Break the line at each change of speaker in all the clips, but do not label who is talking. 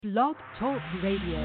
Blog Talk Radio.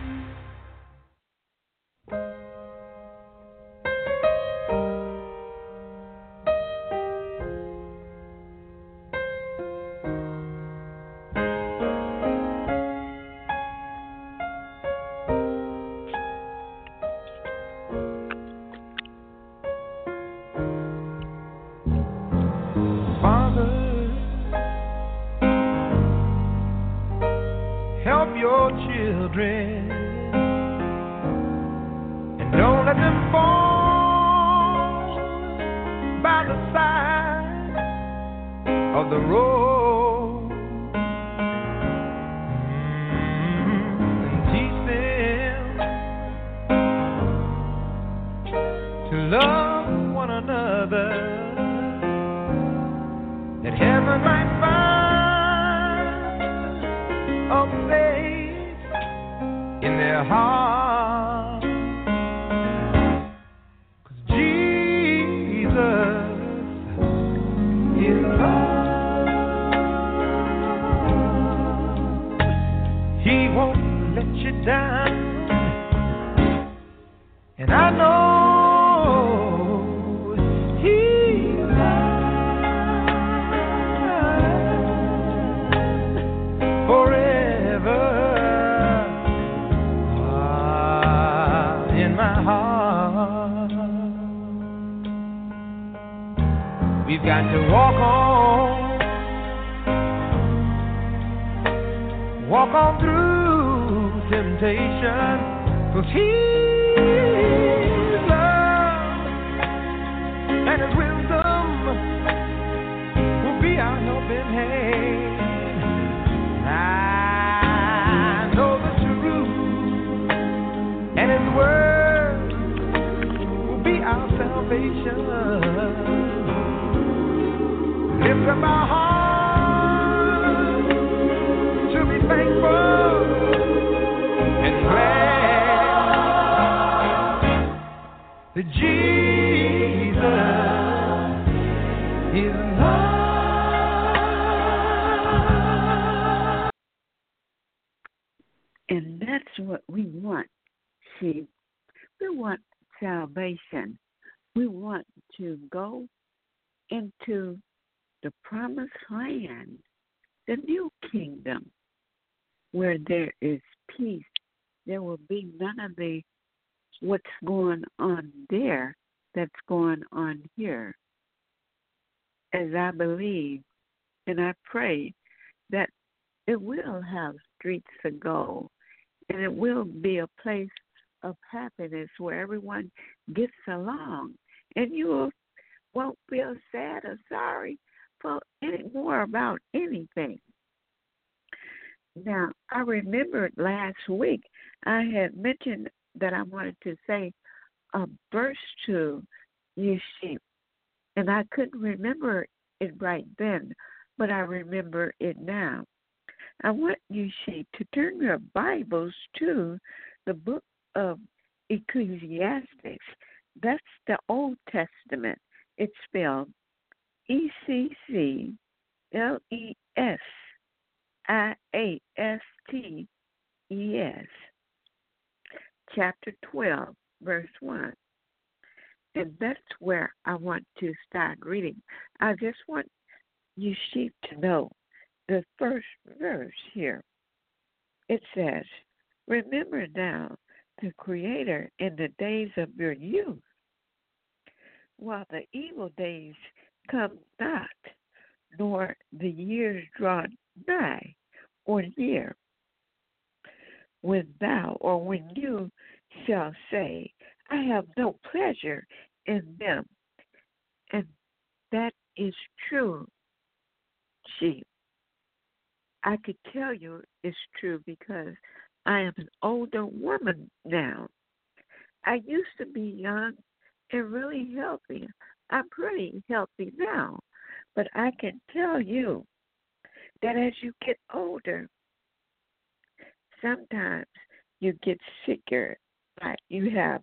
And that's what we want. See, we want salvation. We want to go into the promised land, the new kingdom, where there is peace. There will be none of the what's going on there that's going on here. As I believe and I pray that it will have streets of gold, and it will be a place of happiness where everyone gets along, and you won't feel sad or sorry for any more about anything. Now, I remembered last week I had mentioned that I wanted to say a verse to you sheep, and I couldn't remember it right then, but I remember it now. I want you sheep to turn your Bibles to the book of Ecclesiastes. That's the Old Testament. It's spelled Ecclesiastes, chapter 12, verse 1. And that's where I want to start reading. I just want you sheep to know the first verse here. It says, "Remember now the Creator in the days of your youth, while the evil days come not, nor the years draw nigh or near, when thou or when you shall say, I have no pleasure in them." And that is true, sheep. I could tell you it's true because I am an older woman now. I used to be young and really healthy. I'm pretty healthy now. But I can tell you that as you get older, sometimes you get sicker. Like you have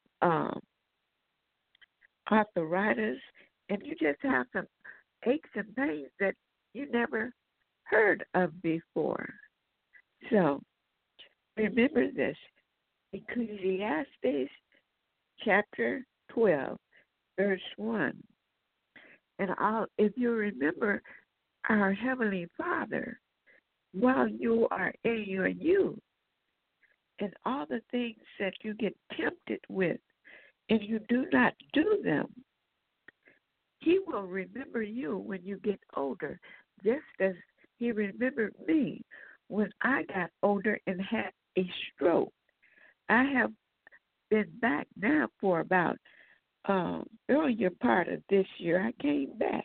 arthritis, and you just have some aches and pains that you never heard of before. So remember this. Ecclesiastes chapter 12, verse 1. And if you remember our Heavenly Father, while you are in your youth, and all the things that you get tempted with, and you do not do them, He will remember you when you get older, just as He remembered me when I got older and had a stroke. I have been back now for about earlier part of this year. I came back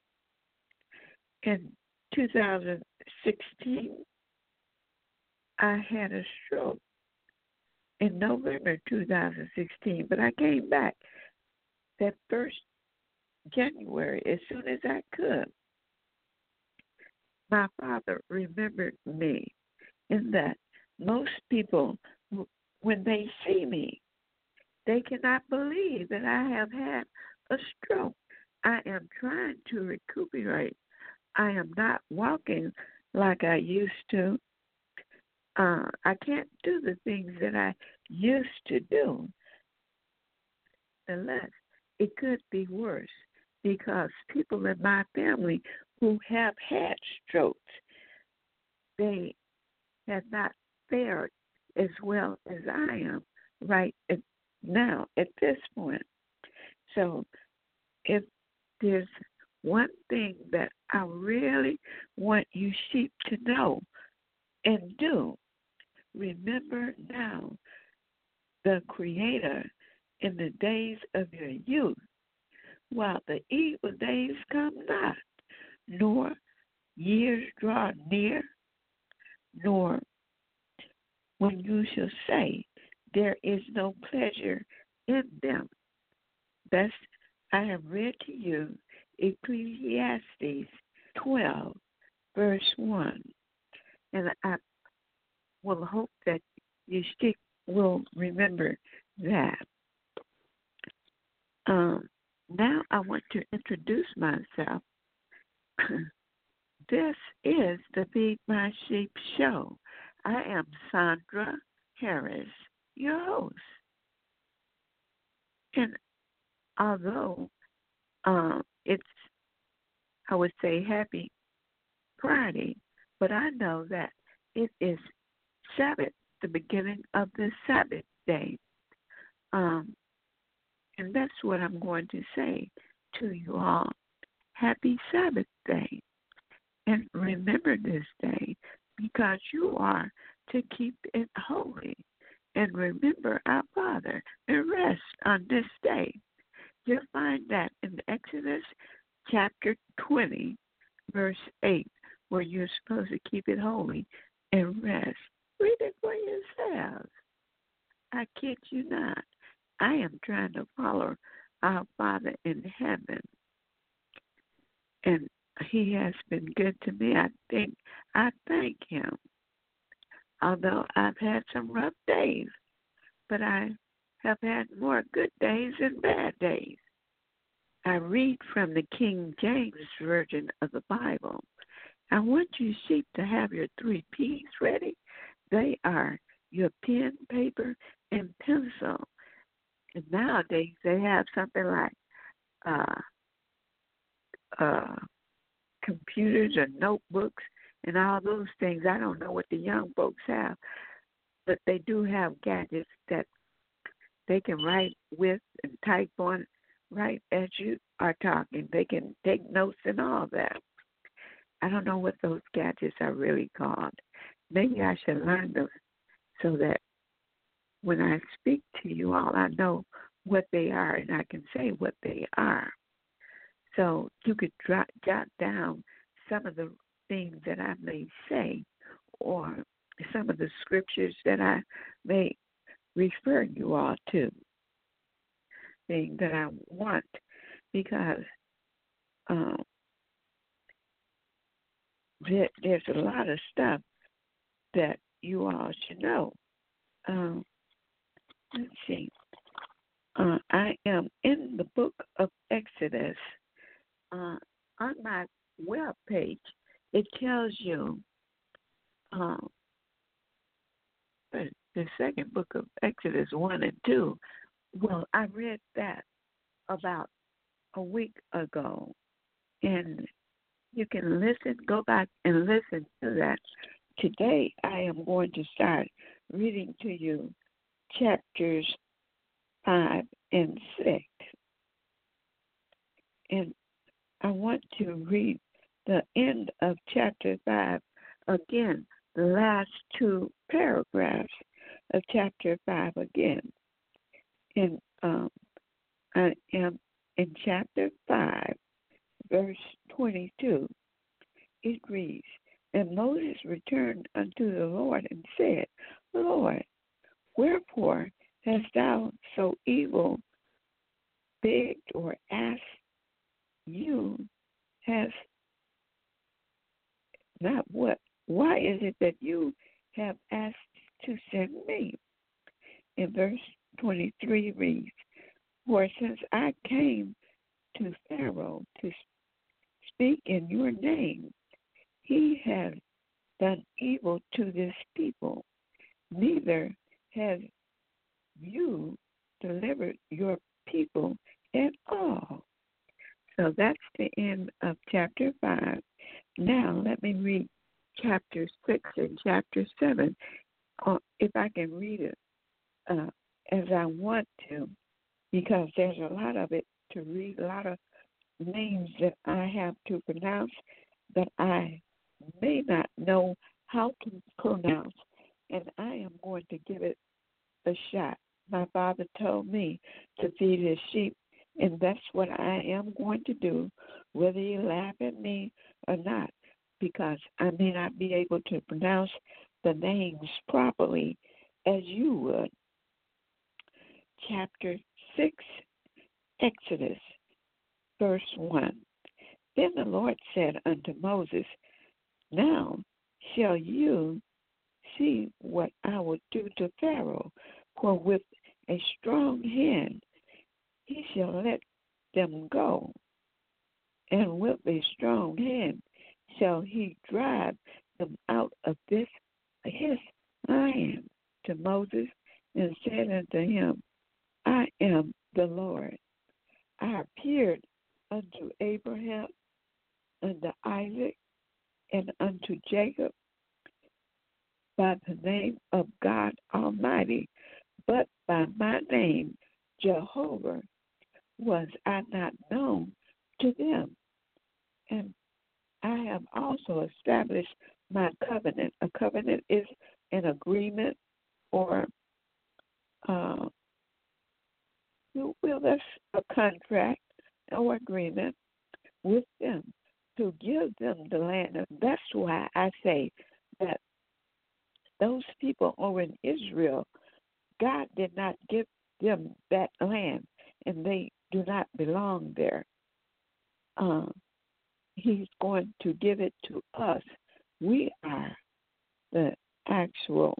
in 2016. I had a stroke in November 2016, but I came back that first January as soon as I could. My father remembered me in that most people, when they see me, they cannot believe that I have had a stroke. I am trying to recuperate. I am not walking like I used to. I can't do the things that I used to do. Unless it could be worse, because people in my family who have had strokes, they have not fared as well as I am right now at this point. So if there's one thing that I really want you sheep to know and do, remember now the Creator in the days of your youth, while the evil days come not, nor years draw near, nor when you shall say, there is no pleasure in them. Thus I have read to you Ecclesiastes 12, verse 1. And I will hope that you will remember that. Now I want to introduce myself. This is the Feed My Sheep show. I am Sandra Harris, your host. And although it's, I would say, Happy Friday, but I know that it is Sabbath, the beginning of the Sabbath day. And that's what I'm going to say to you all. Happy Sabbath day. And remember this day because you are to keep it holy. And remember our Father and rest on this day. You'll find that in Exodus chapter 20, verse 8, where you're supposed to keep it holy and rest. Read it for yourselves. I kid you not. I am trying to follow our Father in heaven. And He has been good to me. I thank Him. Although I've had some rough days, but I have had more good days than bad days. I read from the King James Version of the Bible. I want you sheep to have your 3 P's ready. They are your pen, paper, and pencil. And nowadays they have something like computers or notebooks and all those things. I don't know what the young folks have, but they do have gadgets that they can write with and type on right as you are talking. They can take notes and all that. I don't know what those gadgets are really called. Maybe I should learn them so that when I speak to you all, I know what they are and I can say what they are. So you could jot down some of the things that I may say or some of the scriptures that I may refer you all to, things that I want, because there's a lot of stuff that you all should know. Let's see. I am in the book of Exodus. On my web page, it tells you the second book of Exodus 1 and 2. Well, I read that about a week ago, and you can go back and listen to that. Today, I am going to start reading to you chapters 5 and 6. And I want to read the end of chapter 5 again, the last two paragraphs of chapter 5 again. And I am in chapter 5, verse 22. It reads, "And Moses returned unto the Lord and said, Lord, wherefore hast thou so evil begged or asked? You have not what? Why is it that you have asked to send me?" And verse 23 reads, "For since I came to Pharaoh to speak in your name, he has done evil to this people, neither have you delivered your people at all." So that's the end of chapter 5. Now let me read chapter 6 and chapter 7, if I can read it as I want to, because there's a lot of it to read, a lot of names that I have to pronounce that I may not know how to pronounce, and I am going to give it a shot. My father told me to feed his sheep, and that's what I am going to do, whether you laugh at me or not, because I may not be able to pronounce the names properly as you would. Chapter 6, Exodus, verse 1. Then the Lord said unto Moses, Now shall you see what I will do to Pharaoh, for with a strong hand he shall let them go, and with a strong hand shall he drive them out of his land. To Moses, and said unto him, I am the Lord. I appeared unto Abraham, unto Isaac, and unto Jacob by the name of God Almighty, but by my name Jehovah was I not known to them. And I have also established my covenant. A covenant is an agreement, or that's a contract or agreement with them to give them the land. And that's why I say that those people over in Israel, God did not give them that land, and they do not belong there. He's going to give it to us. We are the actual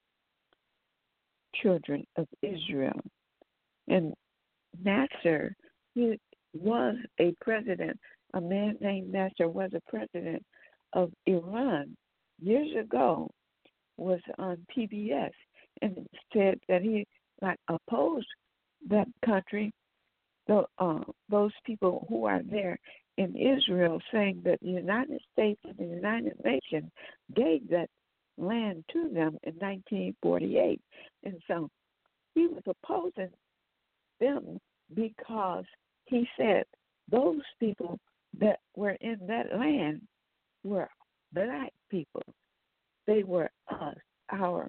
children of Israel. And Nasser, he was a president. A man named Nasser was a president of Iran years ago, was on PBS, and said that he opposed that country, those people who are there in Israel, saying that the United States and the United Nations gave that land to them in 1948. And so he was opposing them because he said those people that were in that land were black people. They were us, our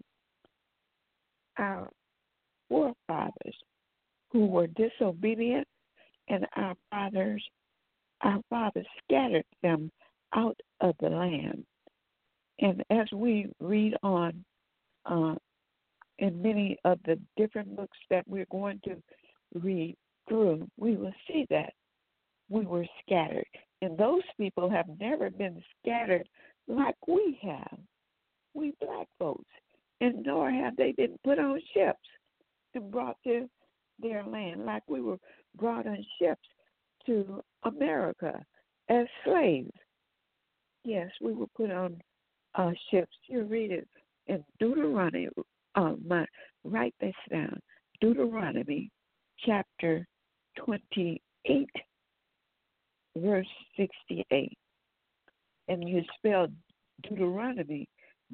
forefathers who were disobedient, and our fathers scattered them out of the land. And as we read on in many of the different books that we're going to read through, we will see that we were scattered. And those people have never been scattered like we have, we black folks. And nor have they been put on ships and brought to their land like we were brought on ships to America as slaves. Yes, we were put on ships. You read it in Deuteronomy Write this down. Deuteronomy chapter 28, verse 68. And you spell Deuteronomy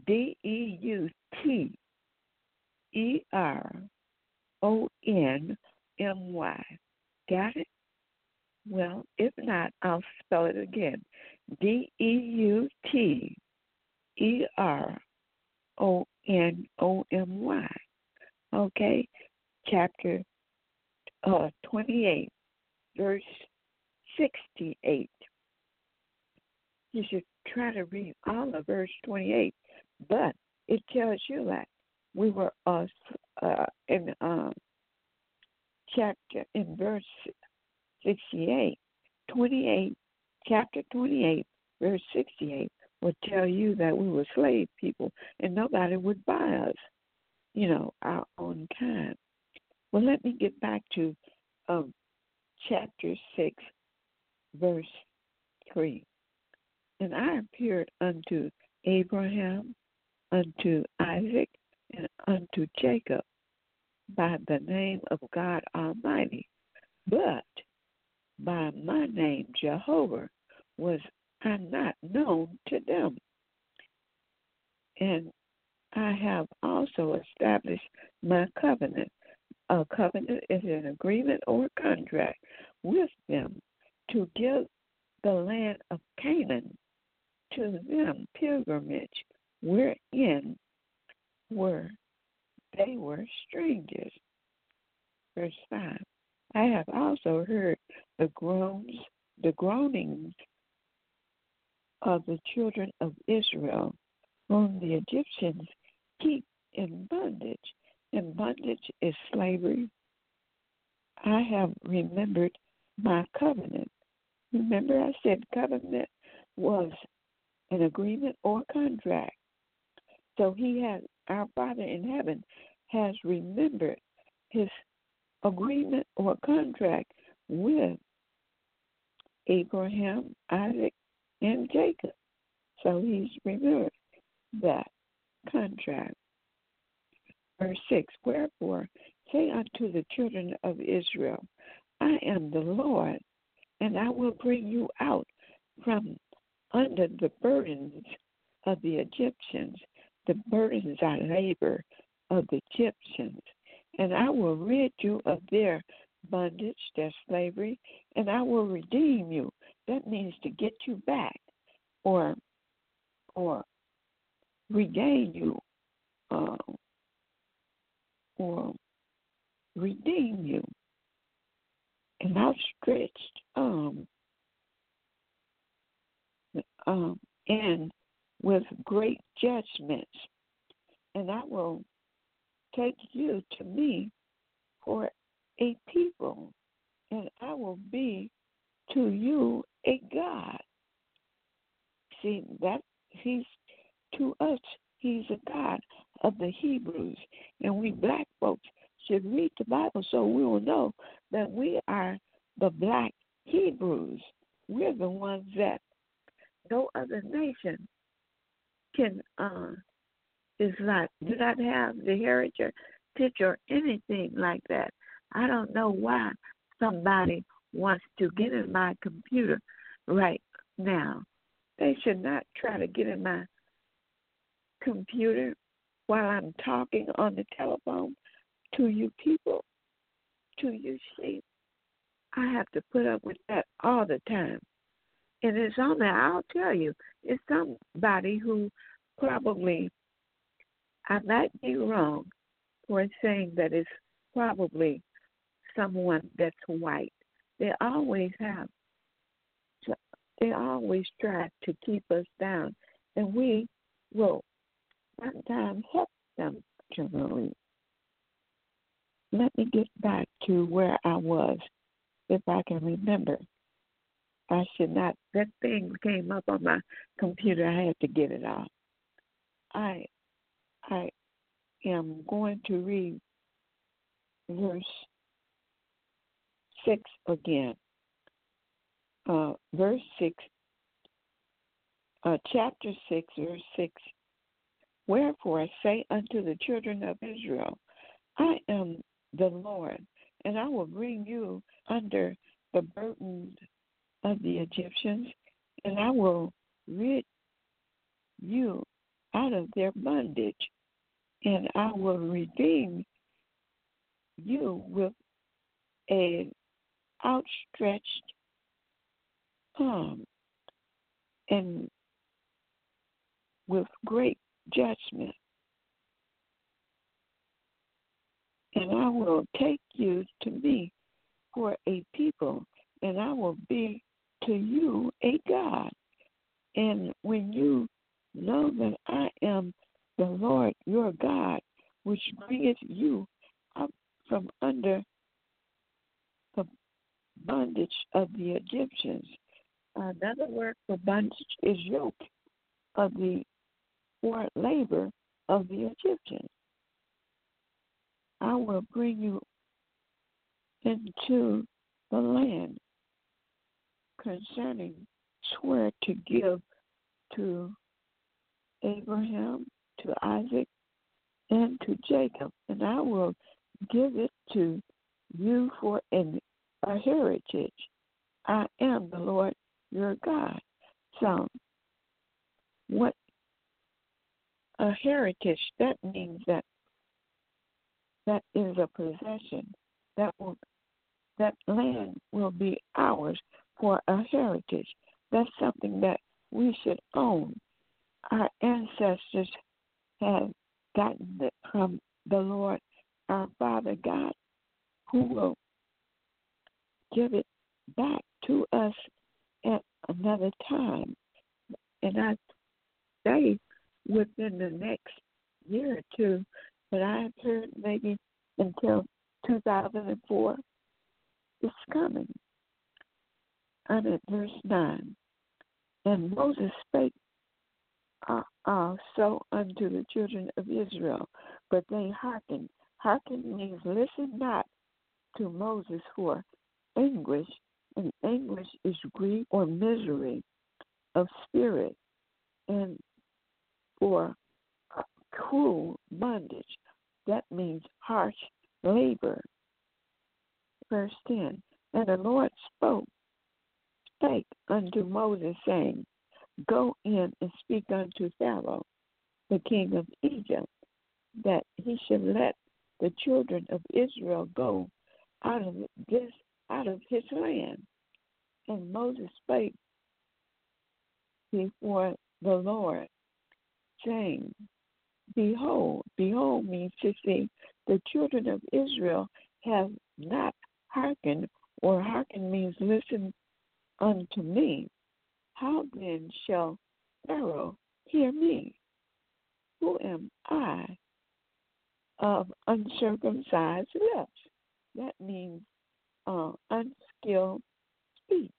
Deuteronomy. Got it? Well, if not, I'll spell it again. Deuteronomy. Okay? Chapter 28, verse 68. You should try to read all of verse 28, but it tells you that we were in verse 68, 28, chapter 28, verse 68 will tell you that we were slave people and nobody would buy us, our own kind. Well, let me get back to chapter 6, verse 3. And I appeared unto Abraham, unto Isaac, and unto Jacob by the name of God Almighty. But by my name, Jehovah, was I not known to them. And I have also established my covenant. A covenant is an agreement or contract with them to give the land of Canaan to them, pilgrimage, wherein they were strangers. Verse 5. I have also heard the groanings of the children of Israel, whom the Egyptians keep in bondage. And bondage is slavery. I have remembered my covenant. Remember, I said covenant was an agreement or contract. So our Father in heaven has remembered his agreement or contract with Abraham, Isaac, and Jacob. So he's remembered that contract. Verse 6, wherefore say unto the children of Israel, I am the Lord, and I will bring you out from under the burdens of the Egyptians. The burdens are labor of the Egyptians. And I will rid you of their bondage, their slavery, and I will redeem you. That means to get you back or regain you or redeem you. An outstretched and with great judgments. And I will take you to me for a people, and I will be to you a God. See, that he's to us, he's a God of the Hebrews, and we black folks should read the Bible so we will know that we are the black Hebrews. We're the ones that no other nation can do not have the heritage or anything like that. I don't know why somebody wants to get in my computer right now. They should not try to get in my computer while I'm talking on the telephone to you people, to you sheep. I have to put up with that all the time. And it's only, I'll tell you, it's somebody who probably, I might be wrong for saying that it's probably someone that's white. They always try to keep us down. And we will sometimes help them generally. Let me get back to where I was, if I can remember. I should not, that thing came up on my computer. I had to get it off. I am going to read verse 6 again. Verse 6, chapter 6, verse 6. Wherefore say unto the children of Israel, I am the Lord, and I will bring you under the burden of the Egyptians, and I will rid you out of their bondage, and I will redeem you with an outstretched arm and with great judgment. And I will take you to me for a people, and I will be to you a God. And when you know that I am the Lord your God, which bringeth you up from under the bondage of the Egyptians. Another word for bondage is yoke of the or labor of the Egyptians. I will bring you into the land concerning swear to give to Abraham, to Isaac, and to Jacob, and I will give it to you for a heritage. I am the Lord your God. So, what a heritage, that means that is a possession. That land will be ours for a heritage. That's something that we should own. Our ancestors have gotten it from the Lord, our Father God, who will give it back to us at another time. And I say within the next year or two, but I've heard maybe until 2004, it's coming. I'm at verse 9. And Moses spake so unto the children of Israel, but they hearkened. Hearken means listen not to Moses for anguish, and anguish is grief or misery of spirit, and for cruel bondage. That means harsh labor. Verse 10, and the Lord spake unto Moses, saying, Go in and speak unto Pharaoh, the king of Egypt, that he should let the children of Israel go out of his land. And Moses spake before the Lord, saying, Behold means to see, the children of Israel have not hearkened, or hearken means listen unto me. How then shall Pharaoh hear me? Who am I of uncircumcised lips? That means unskilled speech.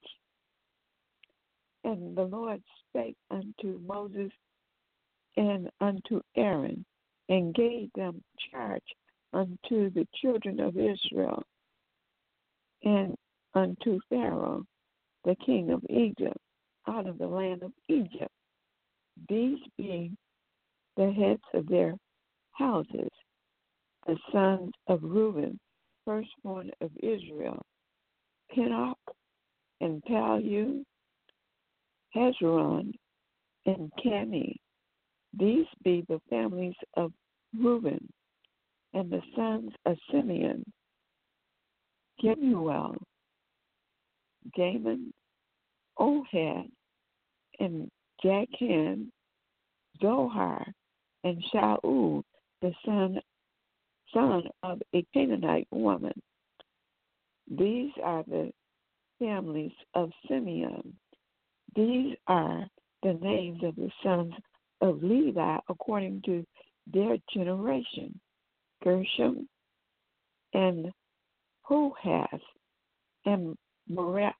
And the Lord spake unto Moses and unto Aaron, and gave them charge unto the children of Israel, and unto Pharaoh, the king of Egypt, out of the land of Egypt. These being the heads of their houses, the sons of Reuben, firstborn of Israel, Penoch, and Palu, Hezron, and Cami. These be the families of Reuben, and the sons of Simeon, Gemuel, Jamin, Ohad, and Jachan, Zohar, and Shaul, the son of a Canaanite woman. These are the families of Simeon. These are the names of the sons of Levi according to their generation: Gershom, and Kohath, and Merari.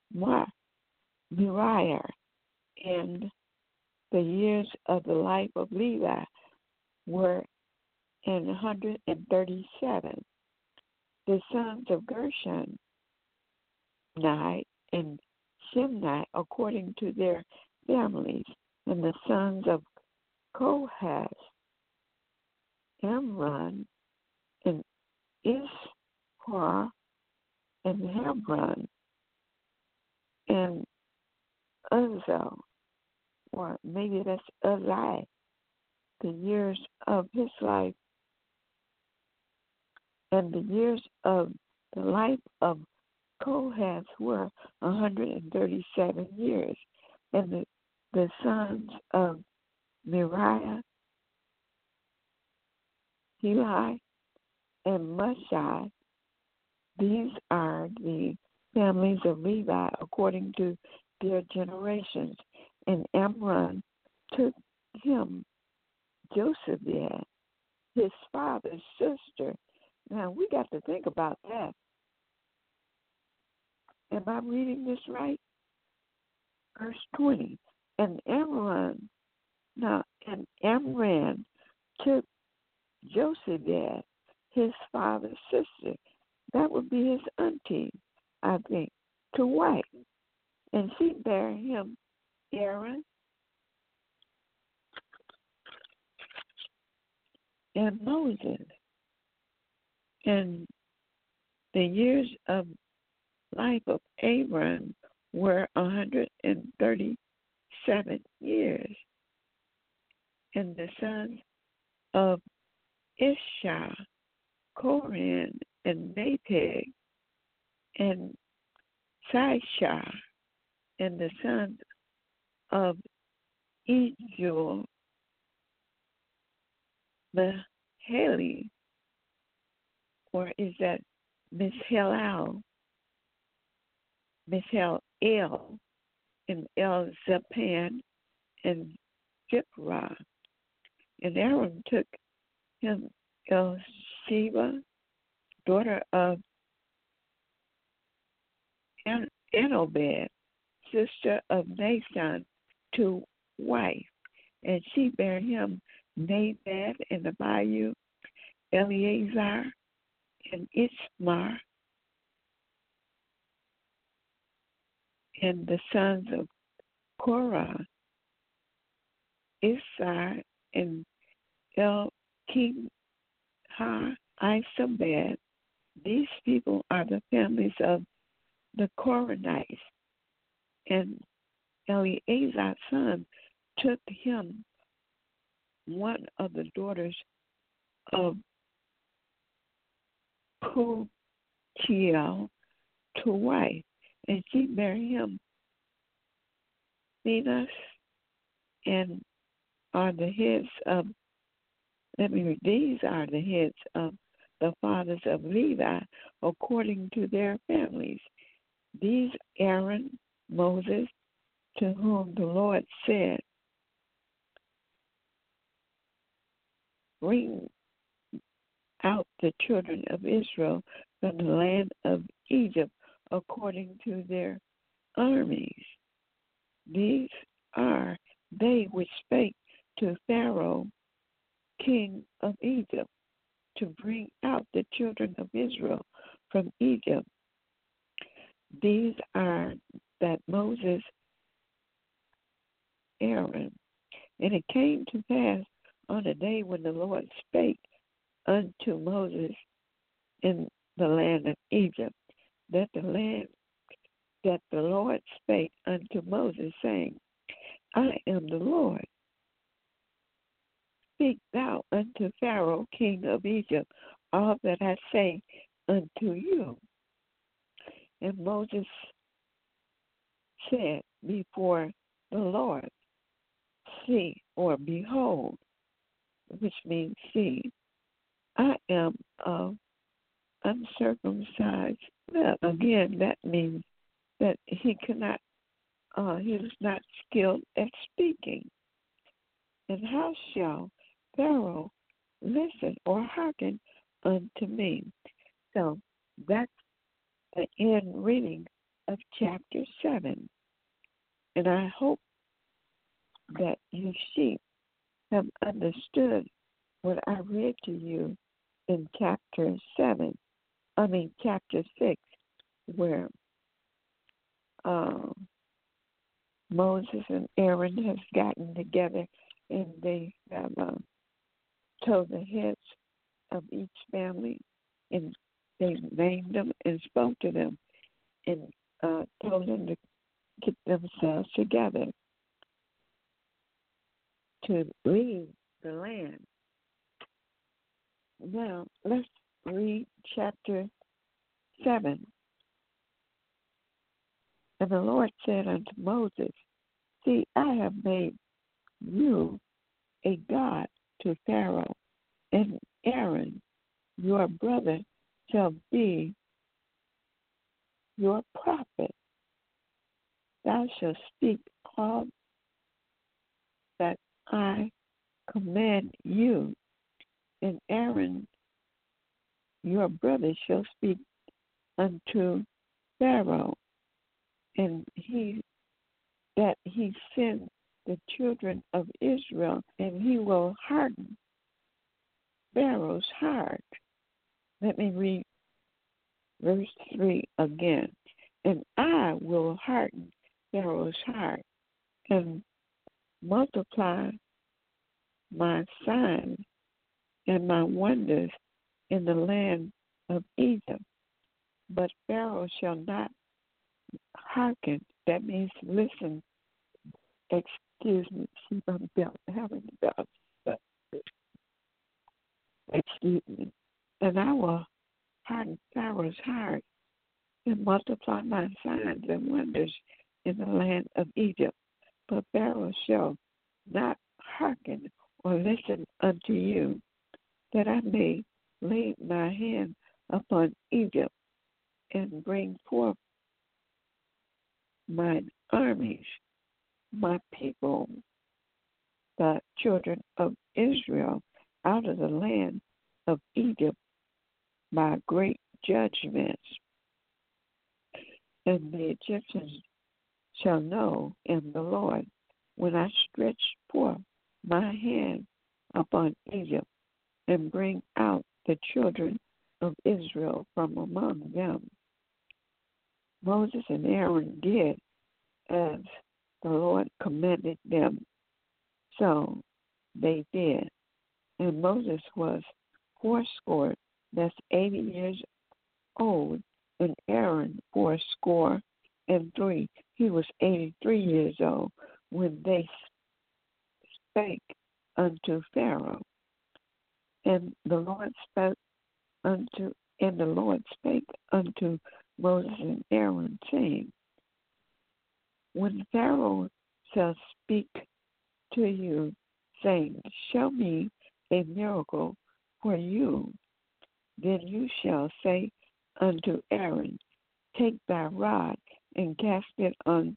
And the years of the life of Levi were 137. The sons of Gershon, Nai and Shimni, according to their families, and the sons of Kohath, Amram, and Ishhar, and Hebron, and Uzzah, or maybe that's Uzziah, the years of his life, and the years of the life of Kohath were 137 years, and the sons of Miriah, Heli, and Mushai. These are the families of Levi according to their generations. And Amram took him Jochebed, his father's sister. Now, we got to think about that. Am I reading this right? Verse 20. And Amram took Jochebed, his father's sister. That would be his auntie, I think, to wife. And she bare him Aaron and Moses. And the years of life of Abram were 137 years. And the sons of Ishah, Koran, and Napeg, and Sishah, and the sons of Ejul, Mahali, or is that Mishalel, and El-Zapan, and Jiprah. And Aaron took him Elsheba, daughter of Enobed, sister of Nathan, to wife. And she bare him Nadab and Abihu, Eleazar, and Ishmar, and the sons of Korah, Isai, and Elkinah, Isabed. These people are the families of the Koranites. And Eleazar's son took him one of the daughters of Putiel to wife, and she bare him Venus, and are the heads of, these are the heads of the fathers of Levi according to their families. These Aaron, Moses, to whom the Lord said, bring out the children of Israel from the land of Egypt according to their armies. These are they which spake to Pharaoh, king of Egypt, to bring out the children of Israel from Egypt. These are that Moses, Aaron. And it came to pass on the day when the Lord spake unto Moses in the land of Egypt, that the Lord spake unto Moses, saying, I am the Lord. Speak thou unto Pharaoh, king of Egypt, all that I say unto you. And Moses said before the Lord, see, or behold, which means see, I am of uncircumcised lips. Again, that means that he was not skilled at speaking. And how shall Pharaoh listen or hearken unto me? So that's the end reading of chapter 7. And I hope that you sheep have understood what I read to you in chapter 6, where Moses and Aaron have gotten together and they have told the heads of each family, and they named them and spoke to them, and told them to get themselves together to leave the land. Now, let's read chapter 7. And the Lord said unto Moses, see, I have made you a god to Pharaoh, and Aaron, your brother, shall be your prophet. Thou shalt speak all that I command you, and Aaron, your brother, shall speak unto Pharaoh, and he send the children of Israel, and he will harden Pharaoh's heart. Let me read verse 3 again. And I will harden Pharaoh's heart and multiply my signs and my wonders in the land of Egypt. But Pharaoh shall not hearken. That means listen. Excuse me, see, I'm having belt. Excuse me. And I will harden Pharaoh's heart and multiply my signs and wonders in the land of Egypt. But Pharaoh shall not hearken or listen unto you, that I may lay my hand upon Egypt and bring forth mine armies, my people, the children of Israel, out of the land of Egypt by great judgments. And the Egyptians shall know in the Lord when I stretch forth my hand upon Egypt and bring out the children of Israel from among them. Moses and Aaron did as the Lord commanded them, so they did. And Moses was fourscore, that's 80 years old, and Aaron 83. He was 83 years old when they spake unto Pharaoh. And the Lord spake unto Moses and Aaron, saying, when Pharaoh shall speak to you, saying, show me a miracle for you, then you shall say unto Aaron, take thy rod and cast it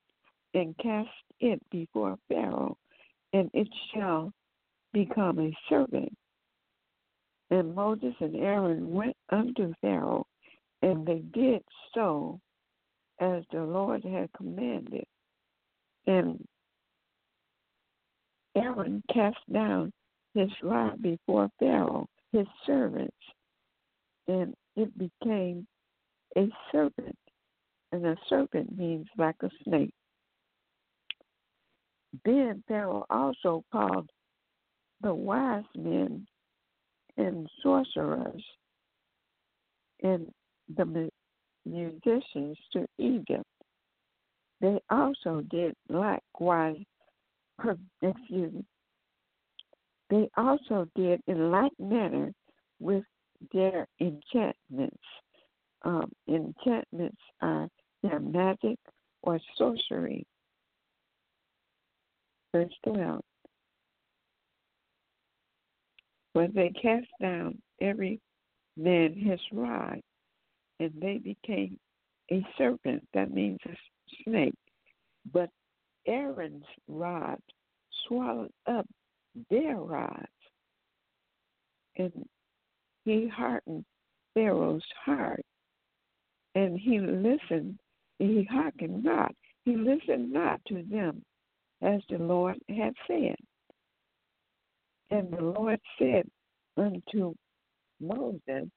before Pharaoh, and it shall become a serpent. And Moses and Aaron went unto Pharaoh, and they did so as the Lord had commanded. And Aaron cast down his rod before Pharaoh, his servants, and it became a serpent. And a serpent means like a snake. Then Pharaoh also called the wise men and sorcerers and the musicians to Egypt. They also did likewise. They also did in like manner with their enchantments. Enchantments are their magic or sorcery. Verse 12. But they cast down every man his rod, and they became a serpent. That means a snake. But Aaron's rod swallowed up their rods, and he hardened Pharaoh's heart, and he hearkened not. He listened not to them, as the Lord had said. And the Lord said unto Moses,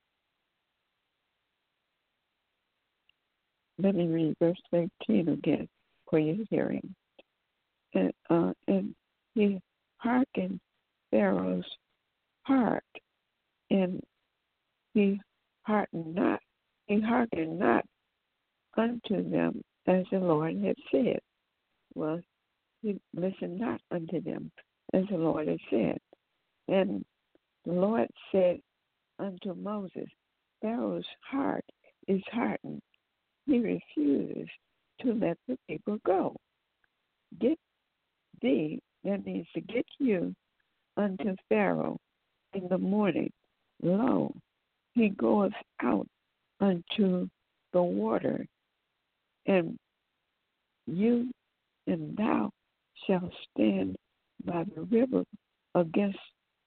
let me read verse 13 again for your hearing. And he hearkened Pharaoh's heart, and he hearkened not unto them as the Lord had said. Well, he listened not unto them as the Lord had said. And the Lord said unto Moses, Pharaoh's heart is hardened. He refuses to let the people go. Get thee, that means to get you, unto Pharaoh in the morning. Lo, he goeth out unto the water, and you and thou shalt stand by the river against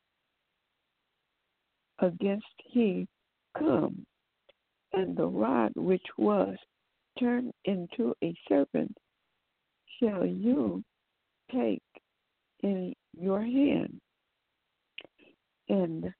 he come, and the rod which was turned into a serpent shall you take in your hand, and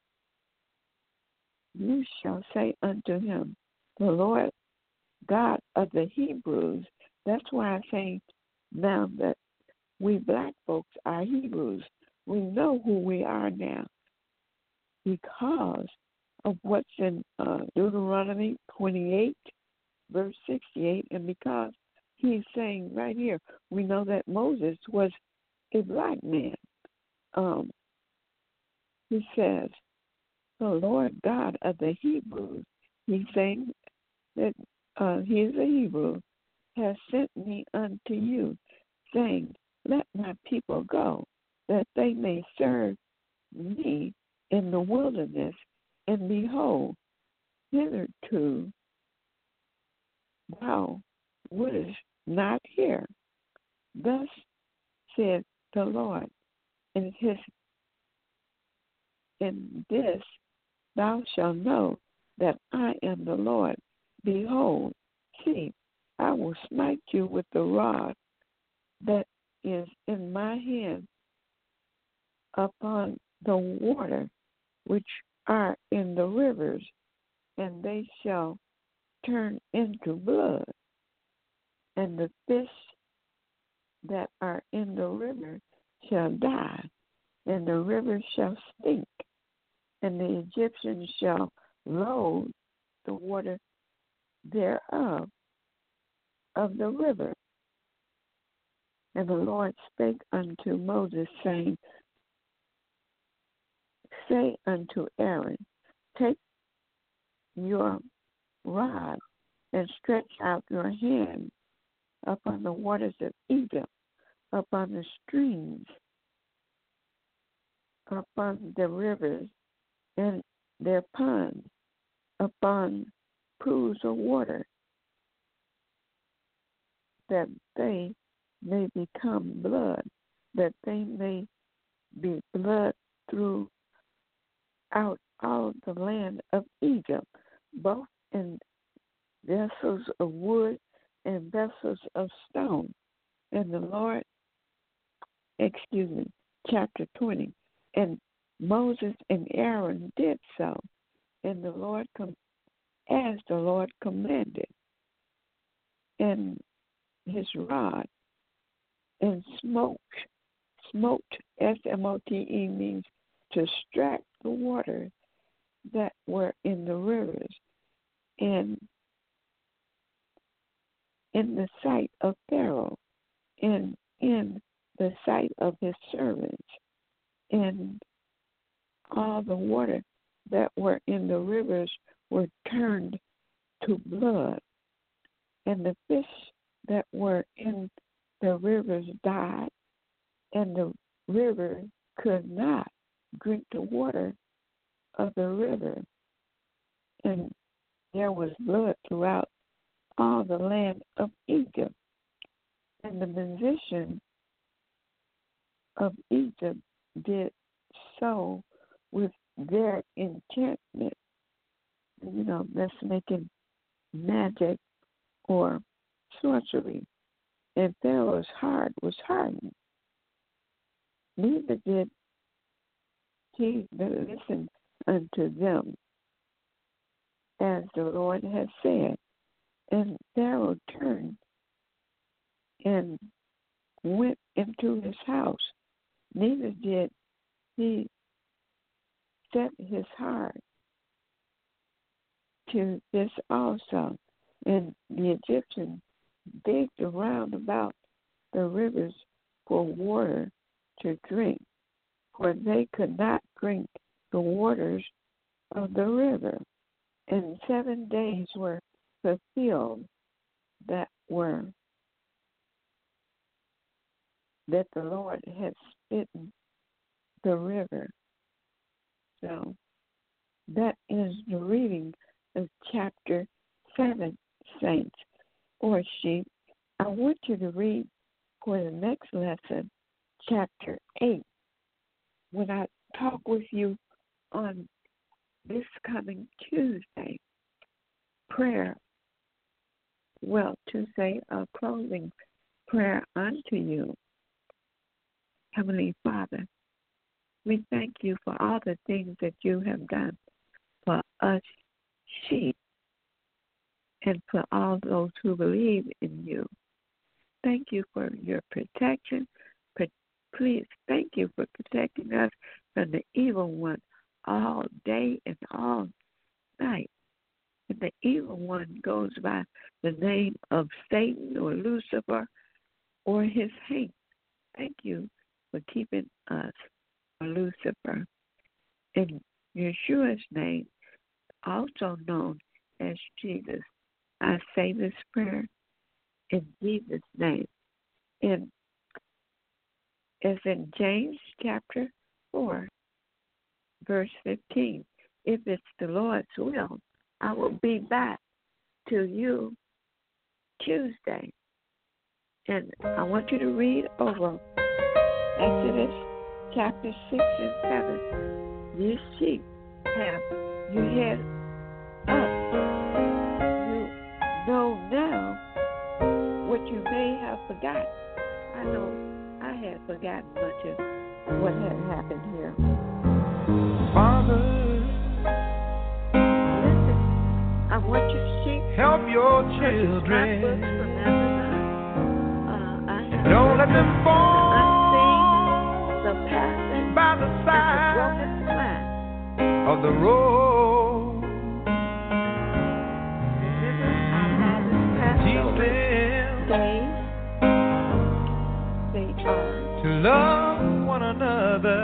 you shall say unto him, the Lord God of the Hebrews. That's why I say now that we black folks are Hebrews. We know who we are now because of what's in Deuteronomy 28, verse 68, and because he's saying right here, we know that Moses was a black man. He says, the Lord God of the Hebrews, he's saying that he is a Hebrew, has sent me unto you, saying, let my people go, that they may serve me in the wilderness. And behold, hitherto thou wouldest not hear. Thus said the Lord, in this thou shalt know that I am the Lord. Behold, see, I will smite you with the rod that is in my hand upon the water which are in the rivers, and they shall turn into blood, and the fish that are in the river shall die, and the river shall stink, and the Egyptians shall loathe the water thereof of the river. And the Lord spake unto Moses, saying, say unto Aaron, take your rod and stretch out your hand upon the waters of Egypt, upon the streams, upon the rivers and their ponds, upon pools of water, that they may become blood, that they may be blood throughout all the land of Egypt, both in vessels of wood and vessels of stone. And the Lord, chapter 20, and Moses and Aaron did so, and the Lord as the Lord commanded, and his rod, and smote, S-M-O-T-E, means to strike the water that were in the rivers, and in the sight of Pharaoh, and in the sight of his servants, and all the water that were in the rivers were turned to blood, and the fish that were in the rivers died, and the river could not drink the water of the river, and there was blood throughout all the land of Egypt. And the musicians of Egypt did so with their enchantment. That's making magic or sorcery. And Pharaoh's heart was hardened. Neither did he listen unto them, as the Lord had said. And Pharaoh turned and went into his house. Neither did he set his heart to this also. And the Egyptians digged around about the rivers for water to drink, for they could not drink the waters of the river. And 7 days were fulfilled that the Lord had smitten the river. So that is the reading of chapter 7, saints or sheep. I want you to read for the next lesson, chapter 8. When I talk with you on this coming Tuesday, prayer, to say a closing prayer unto you. Heavenly Father, we thank you for all the things that you have done for us sheep and for all those who believe in you. Thank you for your protection. Please, thank you for protecting us from the evil one all day and all night. And the evil one goes by the name of Satan or Lucifer or his hate. Thank you for keeping us, Lucifer. In Yeshua's name, also known as Jesus, I say this prayer in Jesus' name. And as in James chapter 4, verse 15, if it's the Lord's will, I will be back to you Tuesday. And I want you to read over Exodus chapter 6 and 7. These sheep have your head up. You know now what you may have forgotten. I know I had forgotten much of what had happened here.
Father,
listen, I want you to see.
help your children. Don't let them fall
the passage
by the side of the road. Teach them to love one another,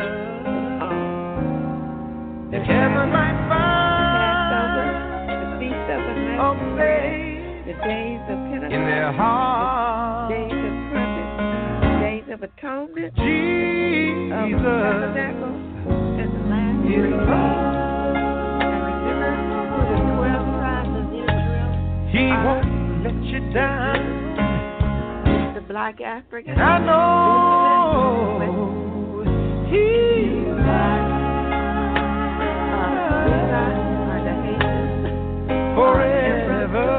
that heaven might find
the feast of
a place
the days of Pentecost,
in their hearts.
days of trumpet, days of atonement,
Jesus
of tabernacle, and the last
is
three days.
love.
And remember to the 12 tribes of Israel.
He won't let you down.
It's the black African.
And I know He's forever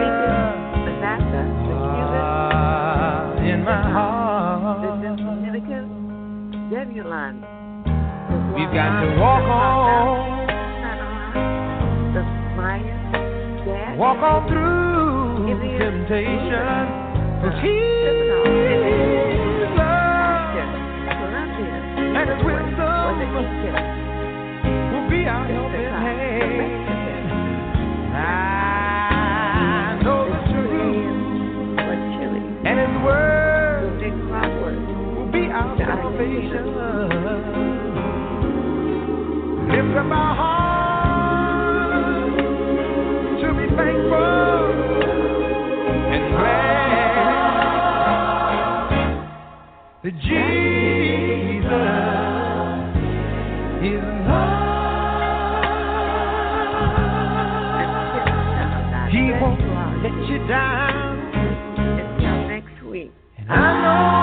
in my heart. We've got to walk on through temptation, 'cause He's love and His wisdom will be our helping hand. I know the truth, and His word will be our salvation. Lift up our hearts to be thankful and glad that Jesus is love. He won't let you down.
Until next week.
And I know